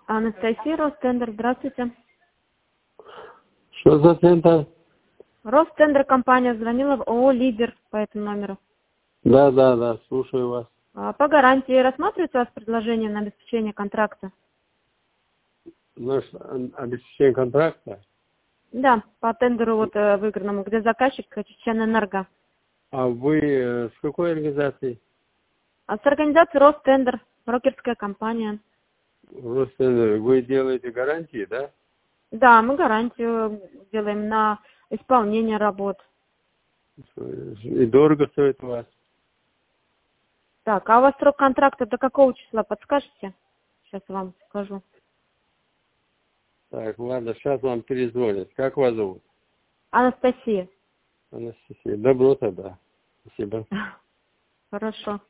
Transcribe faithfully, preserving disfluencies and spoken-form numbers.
Анастасия, Ростендер, здравствуйте. Что за центр? Ростендер компания звонила в ООО «Лидер» по этому номеру. Да, да, да, слушаю вас. А, По гарантии рассматривается у вас предложение на обеспечение контракта? Наш обеспечение контракта. Да, по тендеру вот э, выигранному, где заказчик Чеченэнерго. А вы э, с какой организацией? А с организацией Ростендер, брокерская компания. Просто вы делаете гарантии, да? Да, мы гарантию делаем на исполнение работ. И дорого стоит у вас? Так, а у вас срок контракта до какого числа, подскажете? Сейчас вам скажу. Так, ладно, сейчас вам перезвонят. Как вас зовут? Анастасия. Анастасия. Добро тогда. Спасибо. Хорошо.